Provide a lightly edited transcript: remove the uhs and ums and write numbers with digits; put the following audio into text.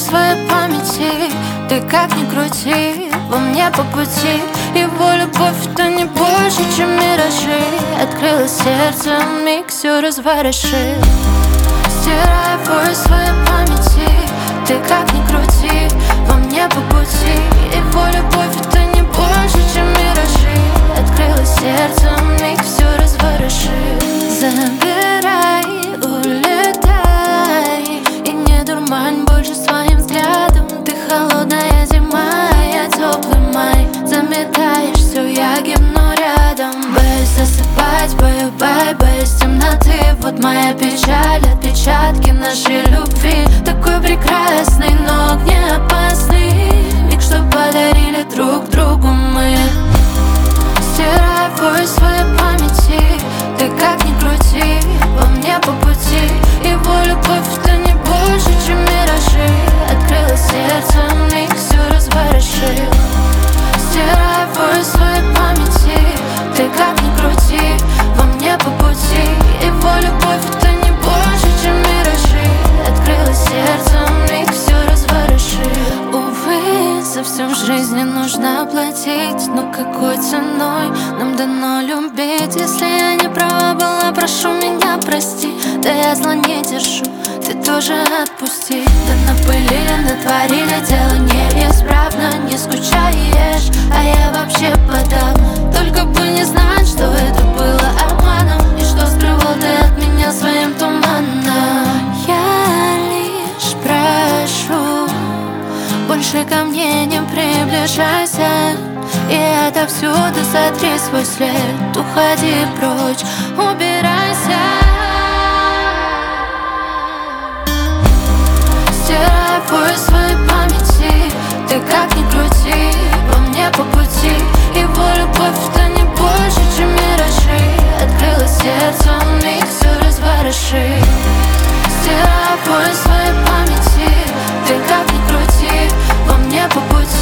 своей памяти. Ты как ни крути, во мне по пути. Его любовь — это не больше, чем миражи. Открылось сердце, миг все разворошил. Стирай его из своей памяти. Ты как ни крути, во мне по пути. Его любовь — это не больше, чем миражи. Открылось сердце, миг все разворошил. Забирай, улетай, и не дурмань больше своим взглядом. Ты холодная зима, я теплый май. Заметаешь все, я гибну рядом. Боюсь засыпать, боюсь темноты. Вот моя печаль, отпечатки нашей любви. Такой прекрасный, но огнеопасный миг, что подарили друг другу мы. Стирай его из своей памяти. Ты как ни крути, во мне по пути. Его любовь — это не больше, чем миражи. Открылось сердце, миг все разворошил. Стирай его из своей памяти. Ты как ни крути, во мне по пути. Его любовь — это не больше, чем миражи. Открылось сердце, миг все разворошил. Увы, за все в жизни нужно платить. Но какой ценой нам дано любить? Если я не права была, прошу меня прости. Да я зла не держу, ты тоже отпусти. Да напылили, натворили, дело неисправно. Не скучаешь, а я вообще подам. Только бы не знать, что это было обманом. И что скрывал ты от меня своим туманом. Я лишь прошу, больше ко мне не приближайся. И отовсюду сотри свой след. Уходи прочь, убирайся. Стирай его из своей памяти. Ты как ни крути, во мне по пути. Его любовь — это не больше, чем миражи. Открылось сердце, миг все разворошил. Стирай его из своей памяти. Ты как ни крути, во мне по пути.